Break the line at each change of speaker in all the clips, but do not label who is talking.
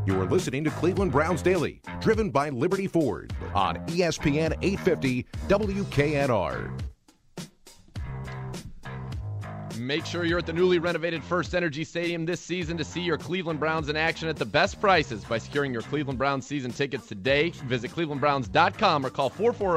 You're listening to Cleveland Browns Daily, driven by Liberty Ford on ESPN 850 WKNR.
Make sure you're at the newly renovated First Energy Stadium this season to see your Cleveland Browns in action at the best prices by securing your Cleveland Browns season tickets today. Visit clevelandbrowns.com or call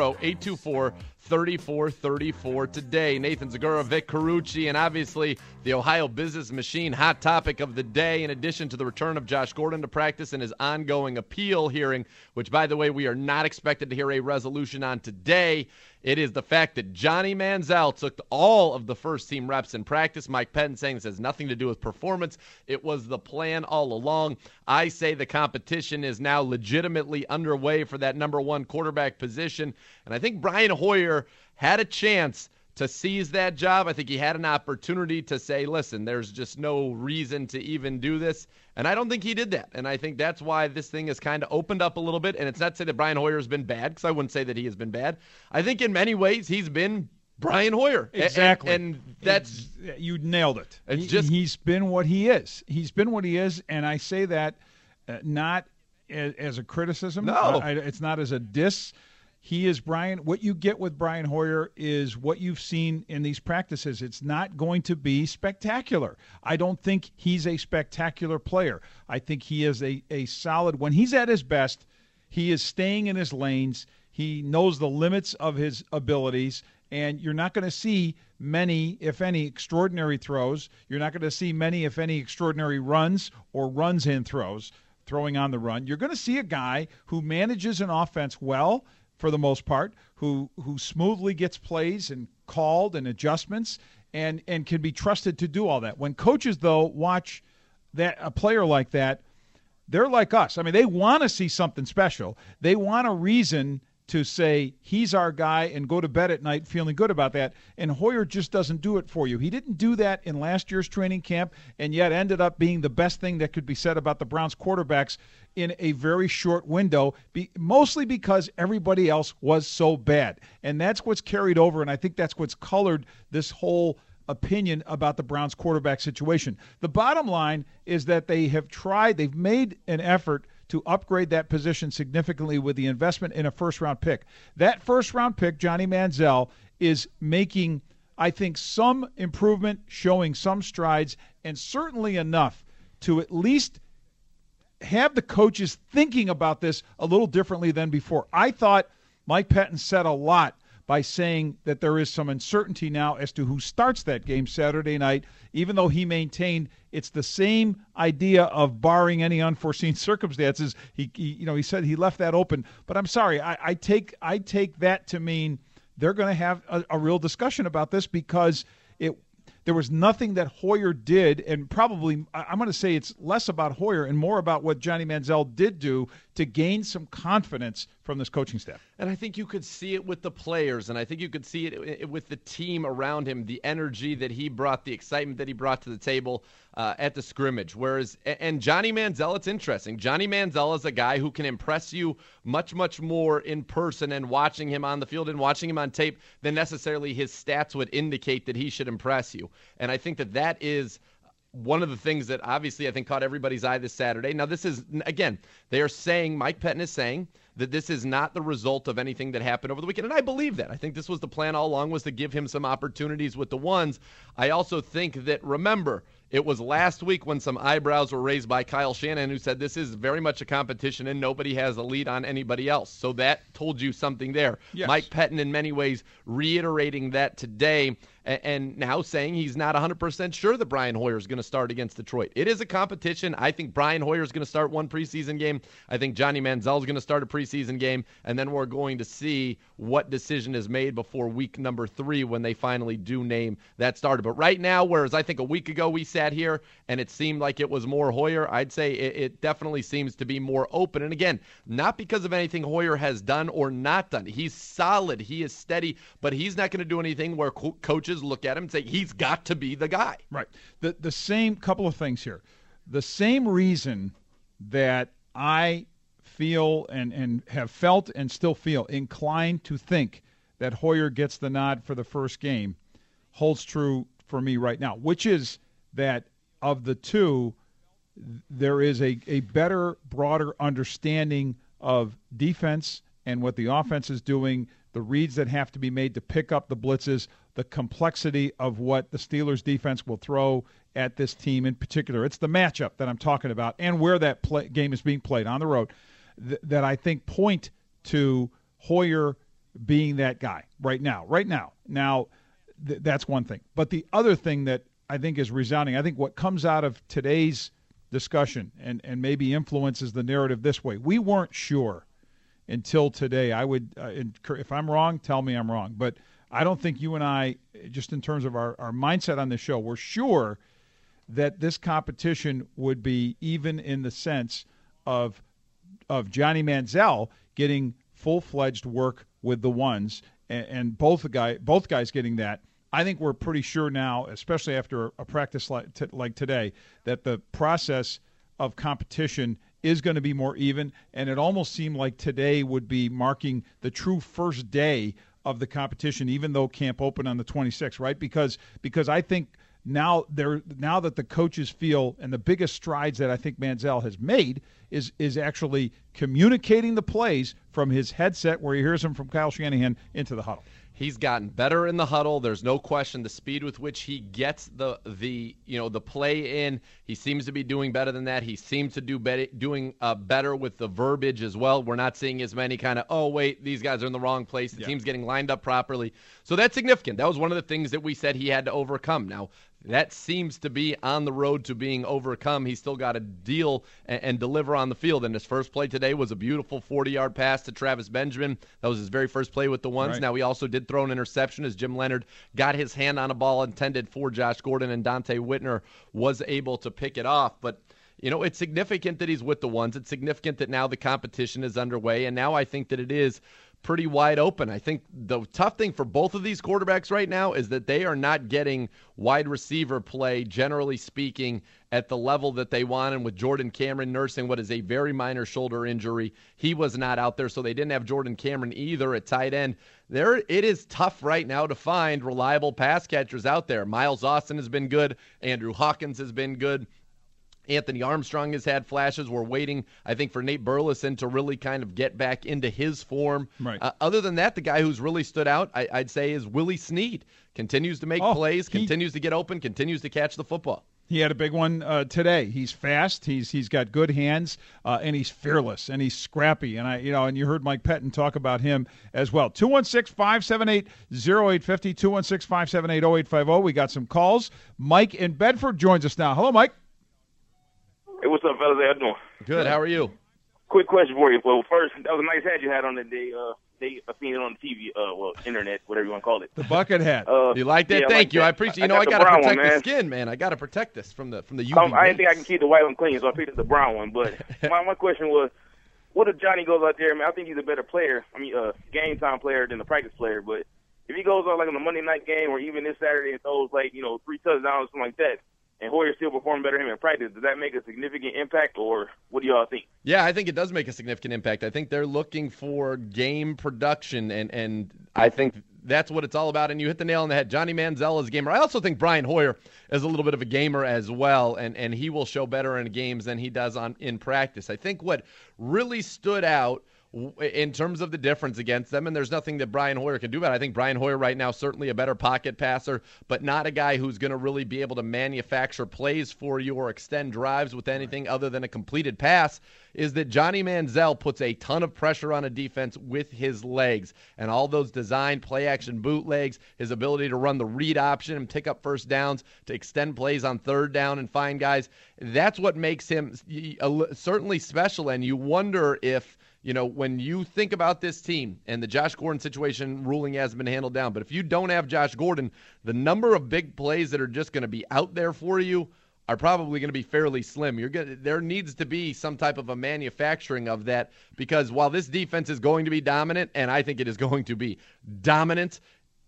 440-824-3434 today. Nathan Zagura, Vic Carucci, and obviously the Ohio business machine hot topic of the day, in addition to the return of Josh Gordon to practice and his ongoing appeal hearing, which, by the way, we are not expected to hear a resolution on today. It is the fact that Johnny Manziel took all of the first-team reps in practice. Mike Pettin saying this has nothing to do with performance. It was the plan all along. I say the competition is now legitimately underway for that number one quarterback position, and I think Brian Hoyer had a chance to seize that job. I think he had an opportunity to say, listen, there's just no reason to even do this. And I don't think he did that. And I think that's why this thing has kind of opened up a little bit. And it's not to say that Brian Hoyer has been bad, because I wouldn't say that he has been bad. I think in many ways he's been Brian Hoyer.
Exactly.
And that's...
You nailed it.
He's
been what he is. He's been what he is. And I say that not as a criticism.
No.
It's not as a diss. He is Brian. What you get with Brian Hoyer is what you've seen in these practices. It's not going to be spectacular. I don't think he's a spectacular player. I think he is a solid. When he's at his best, he is staying in his lanes. He knows the limits of his abilities, and you're not going to see many, if any, extraordinary throws. You're not going to see many, if any, extraordinary runs or runs in throws, throwing on the run. You're going to see a guy who manages an offense well, for the most part, who smoothly gets plays and called and adjustments and can be trusted to do all that. When coaches, though, watch a player like that, they're like us. I mean, they want to see something special. They want a reason to say, he's our guy, and go to bed at night feeling good about that. And Hoyer just doesn't do it for you. He didn't do that in last year's training camp, and yet ended up being the best thing that could be said about the Browns quarterbacks in a very short window, mostly because everybody else was so bad. And that's what's carried over, and I think that's what's colored this whole opinion about the Browns quarterback situation. The bottom line is that they've made an effort to upgrade that position significantly with the investment in a first-round pick. That first-round pick, Johnny Manziel, is making, I think, some improvement, showing some strides, and certainly enough to at least have the coaches thinking about this a little differently than before. I thought Mike Pettin said a lot by saying that there is some uncertainty now as to who starts that game Saturday night, even though he maintained it's the same idea of barring any unforeseen circumstances. He said he left that open. But I'm sorry, I take that to mean they're going to have a real discussion about this, because there was nothing that Hoyer did, and probably I'm going to say it's less about Hoyer and more about what Johnny Manziel did do to gain some confidence from this coaching staff.
And I think you could see it with the players, and I think you could see it with the team around him, the energy that he brought, the excitement that he brought to the table at the scrimmage. And Johnny Manziel, it's interesting. Johnny Manziel is a guy who can impress you much, much more in person and watching him on the field and watching him on tape than necessarily his stats would indicate that he should impress you. And I think that is one of the things that obviously I think caught everybody's eye this Saturday. Now, this is, again, Mike Pettin is saying that this is not the result of anything that happened over the weekend. And I believe that. I think this was the plan all along, was to give him some opportunities with the ones. I also think that, remember, it was last week when some eyebrows were raised by Kyle Shanahan, who said this is very much a competition and nobody has a lead on anybody else. So that told you something there.
Yes.
Mike Pettin, in many ways, reiterating that today, and now saying he's not 100% sure that Brian Hoyer is going to start against Detroit. It is a competition. I think Brian Hoyer is going to start one preseason game. I think Johnny Manziel is going to start a preseason game, and then we're going to see what decision is made before week number 3 when they finally do name that starter. But right now, whereas I think a week ago we sat here and it seemed like it was more Hoyer, I'd say it definitely seems to be more open. And again, not because of anything Hoyer has done or not done. He's solid. He is steady, but he's not going to do anything where coaches look at him and say he's got to be the guy.
Right. The same couple of things here. The same reason that I feel and have felt and still feel inclined to think that Hoyer gets the nod for the first game holds true for me right now, which is that of the two, there is a better, broader understanding of defense and what the offense is doing, the reads that have to be made to pick up the blitzes, the complexity of what the Steelers defense will throw at this team in particular. It's the matchup that I'm talking about and where that game is being played on the road that I think point to Hoyer being that guy right now. Now, that's one thing. But the other thing that I think is resounding, I think what comes out of today's discussion and maybe influences the narrative this way. We weren't sure until today. I would, if I'm wrong, tell me I'm wrong. But I don't think you and I, just in terms of our mindset on the show, we're sure that this competition would be even in the sense of Johnny Manziel getting full-fledged work with the ones and both guys getting that. I think we're pretty sure now, especially after a practice like today, that the process of competition is going to be more even, and it almost seemed like today would be marking the true first day of the competition, even though camp opened on the 26th, right? Because I think now that the coaches feel, and the biggest strides that I think Manziel has made is actually communicating the plays from his headset, where he hears them from Kyle Shanahan, into the huddle.
He's gotten better in the huddle. There's no question. The speed with which he gets the play in, he seems to be doing better than that. He seems to doing better with the verbiage as well. We're not seeing as many kind of, oh, wait, these guys are in the wrong place. The team's getting lined up properly. So that's significant. That was one of the things that we said he had to overcome. Now, that seems to be on the road to being overcome. He's still got to deal and deliver on the field. And his first play today was a beautiful 40-yard pass to Travis Benjamin. That was his very first play with the ones. Right. Now, he also did throw an interception as Jim Leonard got his hand on a ball intended for Josh Gordon, and Dante Whitner was able to pick it off. But, it's significant that he's with the ones. It's significant that now the competition is underway, and now I think that it is pretty wide open. I think the tough thing for both of these quarterbacks right now is that they are not getting wide receiver play, generally speaking, at the level that they want. And with Jordan Cameron nursing what is a very minor shoulder injury, he was not out there, so they didn't have Jordan Cameron either at tight end. It is tough right now to find reliable pass catchers out there. Miles Austin has been good. Andrew Hawkins has been good. Anthony Armstrong has had flashes. We're waiting, I think, for Nate Burleson to really kind of get back into his form.
Right.
Other than that, the guy who's really stood out, I'd say, is Willie Snead. Continues to make plays, continues to get open, continues to catch the football.
He had a big one today. He's fast. He's got good hands, and he's fearless, and he's scrappy. And and you heard Mike Pettin talk about him as well. 216-578-0850, 216-578-0850. We got some calls. Mike in Bedford joins us now. Hello, Mike.
Hey, what's up, fellas? How you doing?
Good. How are you?
Quick question for you. Well, first, that was a nice hat you had on the day. I seen it on the TV, internet, whatever you want to call it.
The bucket hat.
You like that?
Yeah,
Thank you.
That.
I appreciate. I got to protect the skin, man. I got to protect this from the UV.
I didn't think I can keep the white one clean, so I picked up the brown one. But my question was, what if Johnny goes out there? I mean, I think he's a better player. I mean, game time player than the practice player. But if he goes out like on the Monday night game or even this Saturday and throws 3 touchdowns or something like that, and Hoyer still performing better than him in practice, does that make a significant impact, or what do y'all think?
Yeah, I think it does make a significant impact. I think they're looking for game production, and I think that's what it's all about, and you hit the nail on the head. Johnny Manziel is a gamer. I also think Brian Hoyer is a little bit of a gamer as well, and he will show better in games than he does in practice. I think what really stood out in terms of the difference against them, and there's nothing that Brian Hoyer can do about it. I think Brian Hoyer right now certainly a better pocket passer, but not a guy who's going to really be able to manufacture plays for you or extend drives with anything other than a completed pass, is that Johnny Manziel puts a ton of pressure on a defense with his legs, and all those designed play-action bootlegs, his ability to run the read option and pick up first downs, to extend plays on third down and find guys, that's what makes him certainly special, and you wonder if when you think about this team and the Josh Gordon situation, ruling hasn't been handled down, but if you don't have Josh Gordon, the number of big plays that are just going to be out there for you are probably going to be fairly slim. There needs to be some type of a manufacturing of that, because while this defense is going to be dominant, and I think it is going to be dominant,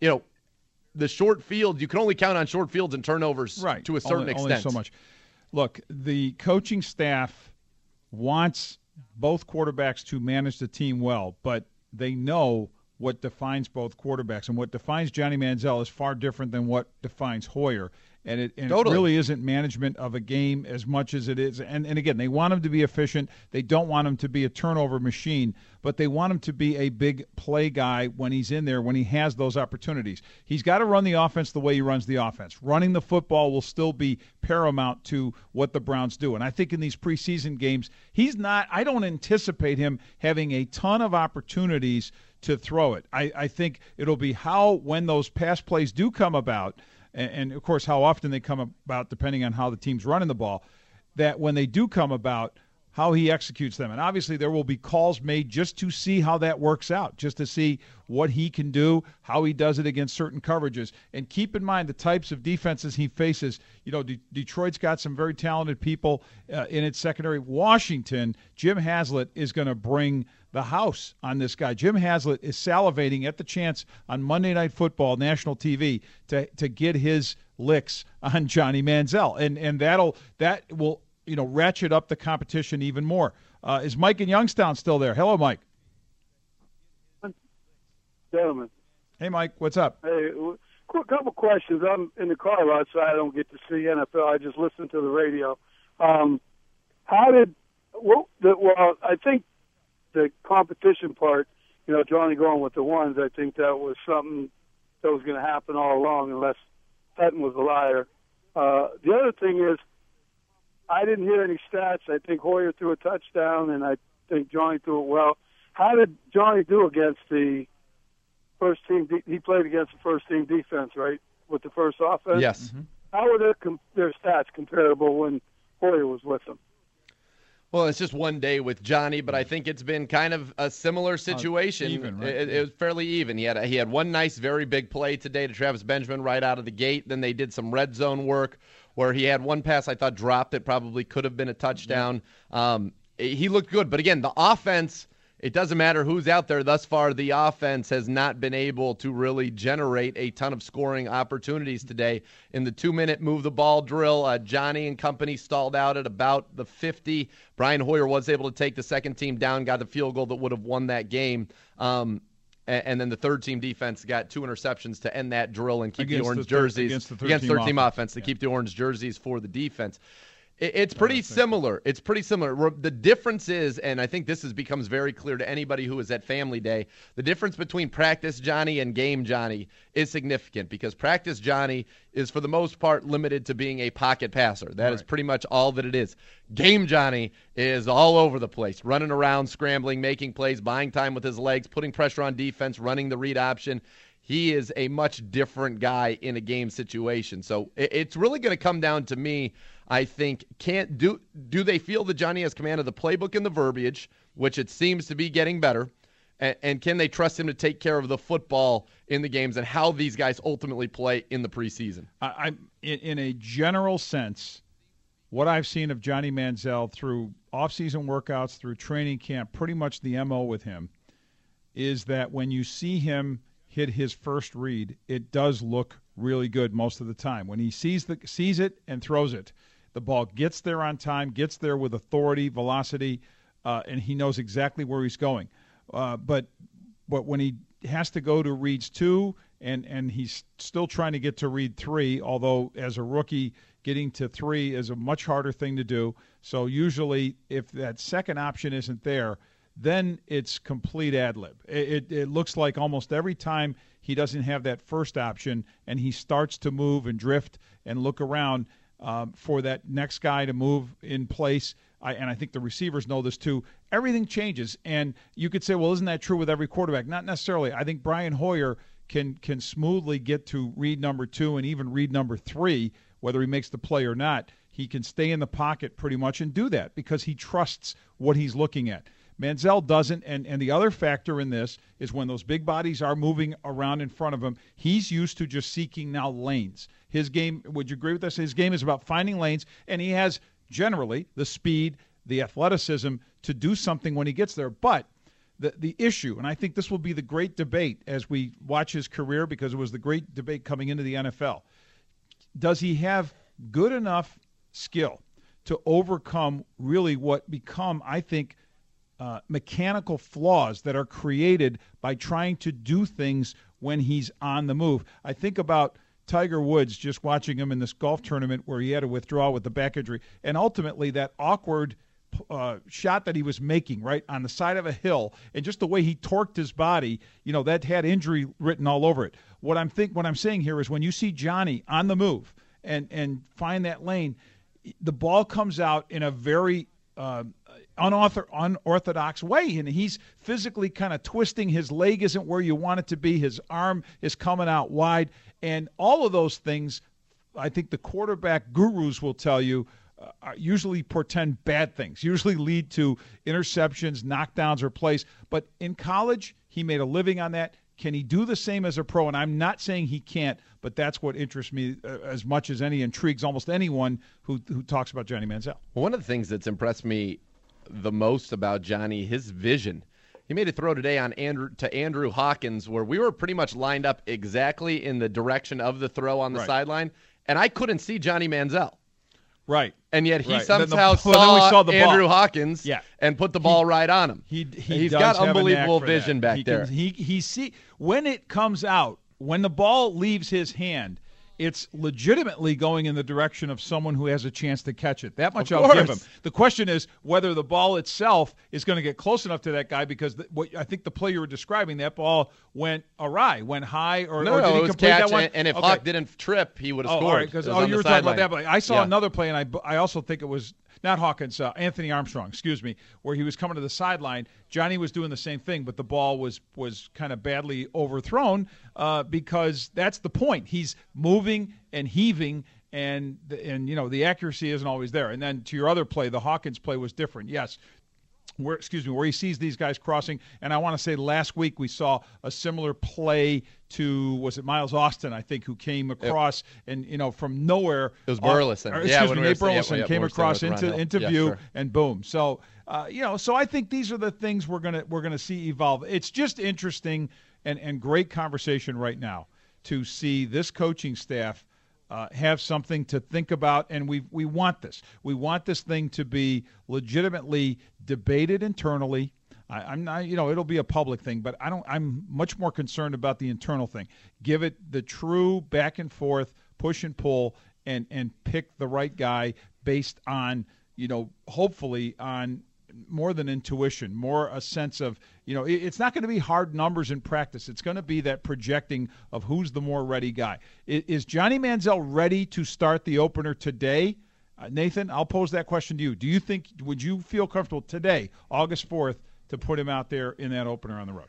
the short field, you can only count on short fields and turnovers to a certain extent.
Only so much. Look, the coaching staff wants both quarterbacks to manage the team well, but they know what defines both quarterbacks, and what defines Johnny Manziel is far different than what defines Hoyer. and it
Totally.
really isn't management of a game as much as it is. And again, they want him to be efficient. They don't want him to be a turnover machine, but they want him to be a big play guy when he's in there, when he has those opportunities. He's got to run the offense the way he runs the offense. Running the football will still be paramount to what the Browns do. And I think in these preseason games, I don't anticipate him having a ton of opportunities to throw it. I think it'll be when those pass plays do come about, and of course how often they come about depending on how the team's running the ball, that when they do come about, how he executes them. And obviously there will be calls made just to see how that works out, just to see what he can do, how he does it against certain coverages. And keep in mind the types of defenses he faces. Detroit's got some very talented people in its secondary. Washington, Jim Haslett is going to bring the house on this guy. Jim Haslett is salivating at the chance on Monday Night Football, national TV, to get his licks on Johnny Manziel. And that will ratchet up the competition even more. Is Mike in Youngstown still there? Hello, Mike.
Gentlemen.
Hey, Mike. What's up?
Hey, quick couple questions. I'm in the car a lot, so I don't get to see NFL. I just listen to the radio. I think the competition part, Johnny going with the ones, I think that was something that was going to happen all along unless Hutton was a liar. The other thing is, I didn't hear any stats. I think Hoyer threw a touchdown, and I think Johnny threw it well. How did Johnny do against the first team? He played against the first-team defense, right, with the first offense?
Yes.
Mm-hmm.
How were their stats comparable when Hoyer was with them?
Well, it's just one day with Johnny, but I think it's been kind of a similar situation.
Even, right?
It was fairly even. He had one nice, very big play today to Travis Benjamin right out of the gate. Then they did some red zone work where he had one pass I thought dropped that probably could have been a touchdown. He looked good. But, again, the offense, it doesn't matter who's out there. Thus far, the offense has not been able to really generate a ton of scoring opportunities today. In the 2-minute move-the-ball drill, Johnny and company stalled out at about the 50. Brian Hoyer was able to take the second team down, got the field goal that would have won that game. And then the third-team defense got 2 interceptions to end that drill and keep the orange jerseys
against
third-team offense to keep the orange jerseys for the defense. It's pretty similar. It's pretty similar. The difference is, and I think this becomes very clear to anybody who is at Family Day, the difference between Practice Johnny and Game Johnny is significant because Practice Johnny is for the most part limited to being a pocket passer. That is pretty much all that it is. Game Johnny is all over the place, running around, scrambling, making plays, buying time with his legs, putting pressure on defense, running the read option. He is a much different guy in a game situation. So it's really going to come down to me, I think, do they feel that Johnny has command of the playbook and the verbiage, which it seems to be getting better, and can they trust him to take care of the football in the games and how these guys ultimately play in the preseason?
In a general sense, what I've seen of Johnny Manziel through off-season workouts, through training camp, pretty much the MO with him, is that when you see him hit his first read, it does look really good most of the time. When he sees it and throws it, the ball gets there on time, gets there with authority, velocity, and he knows exactly where he's going. But when he has to go to reads 2 and he's still trying to get to read 3, although as a rookie getting to 3 is a much harder thing to do. So usually if that second option isn't there, then it's complete ad lib. It looks like almost every time he doesn't have that first option and he starts to move and drift and look around for that next guy to move in place, and I think the receivers know this too, everything changes. And you could say, well, isn't that true with every quarterback? Not necessarily. I think Brian Hoyer can smoothly get to read number 2 and even read number 3, whether he makes the play or not. He can stay in the pocket pretty much and do that because he trusts what he's looking at. Manziel doesn't, and the other factor in this is when those big bodies are moving around in front of him, he's used to just seeking now lanes. His game, would you agree with this? His game is about finding lanes, and he has generally the speed, the athleticism to do something when he gets there. But the issue, and I think this will be the great debate as we watch his career because it was the great debate coming into the NFL, does he have good enough skill to overcome really what become, I think, mechanical flaws that are created by trying to do things when he's on the move? I think about Tiger Woods, just watching him in this golf tournament where he had to withdraw with the back injury, and ultimately that awkward shot that he was making right on the side of a hill, and just the way he torqued his body, that had injury written all over it. What I'm saying here is when you see Johnny on the move and find that lane, the ball comes out in a very unorthodox way, and he's physically kind of twisting. His leg isn't where you want it to be. His arm is coming out wide, and all of those things, I think the quarterback gurus will tell you, usually portend bad things, usually lead to interceptions, knockdowns, or plays. But in college, he made a living on that. Can he do the same as a pro? And I'm not saying he can't, but that's what interests me as much as intrigues almost anyone who talks about Johnny Manziel.
Well, one of the things that's impressed me the most about Johnny, his vision. He made a throw today to Andrew Hawkins where we were pretty much lined up exactly in the direction of the throw on the sideline, and I couldn't see Johnny Manziel.
Right.
And yet he
somehow
saw
the
Andrew
ball.
Hawkins and put the ball right on him. He's got unbelievable vision back there.
He see when it comes out, when the ball leaves his hand, it's legitimately going in the direction of someone who has a chance to catch it. That much I'll give him. The question is whether the ball itself is going to get close enough to that guy, because I think the play you were describing, that ball went awry, went high, or did he complete that one?
And if Hawk didn't trip, he would have scored.
All right, because you were talking about that play. I saw another play, and I also think it was not Hawkins, Anthony Armstrong, where he was coming to the sideline. Johnny was doing the same thing, but the ball was kind of badly overthrown because that's the point. He's moving and heaving, and the accuracy isn't always there. And then to your other play, the Hawkins play was different. Yes. Where he sees these guys crossing. And I want to say last week we saw a similar play to, was it Miles Austin, I think, who came across and, from nowhere.
It was Burleson.
Nate Burleson came across into view,
sure.
And boom. So, so I think these are the things we're gonna see evolve. It's just interesting and great conversation right now to see this coaching staff have something to think about, and we want this. We want this thing to be legitimately debated internally. I'm not, it'll be a public thing, but I'm much more concerned about the internal thing. Give it the true back and forth, push and pull, and pick the right guy based on, hopefully on more than intuition, more a sense of, it's not going to be hard numbers in practice. It's going to be that projecting of who's the more ready guy. Is Johnny Manziel ready to start the opener today? Nathan, I'll pose that question to you. Would you feel comfortable today, August 4th, to put him out there in that opener on the road?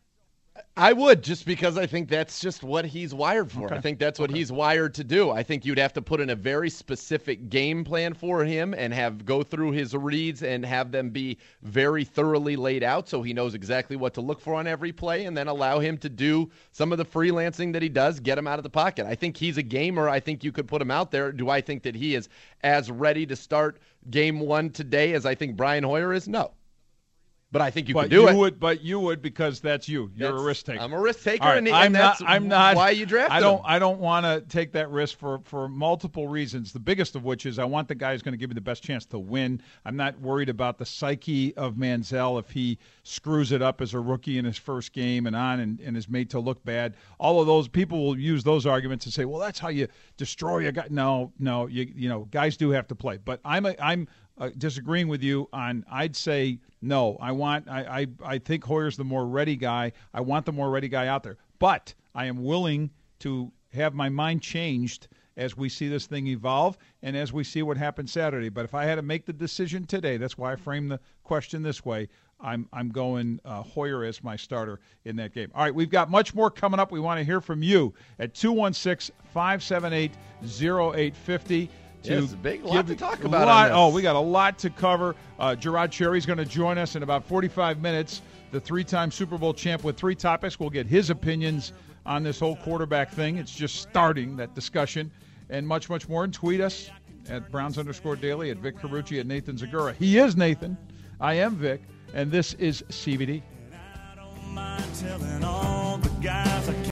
I would, just because I think that's just what he's wired for. Okay. I think that's what he's wired to do. I think you'd have to put in a very specific game plan for him and go through his reads and have them be very thoroughly laid out so he knows exactly what to look for on every play, and then allow him to do some of the freelancing that he does, get him out of the pocket. I think he's a gamer. I think you could put him out there. Do I think that he is as ready to start game one today as I think Brian Hoyer is? No. But I think you could do it.
But you would, because that's you. You're a risk taker.
I'm a risk taker,
right,
and that's why you drafted him.
I don't want to take that risk for multiple reasons, the biggest of which is I want the guy who's going to give me the best chance to win. I'm not worried about the psyche of Manziel if he screws it up as a rookie in his first game and is made to look bad. All of those people will use those arguments and say, well, that's how you destroy a guy. No, guys do have to play. But I'm disagreeing with you on, I'd say no. I think Hoyer's the more ready guy. I want the more ready guy out there. But I am willing to have my mind changed as we see this thing evolve and as we see what happens Saturday. But if I had to make the decision today, that's why I framed the question this way, I'm going Hoyer as my starter in that game. All right, we've got much more coming up. We want to hear from you at 216-578-0850.
It's a big lot to talk about.
We got a lot to cover. Gerard Cherry's going to join us in about 45 minutes, the three-time Super Bowl champ, with three topics. We'll get his opinions on this whole quarterback thing. It's just starting, that discussion, and much, much more. And tweet us at Browns_Daily, at Vic Carucci, at Nathan Zagura. He is Nathan. I am Vic, and this is CBD.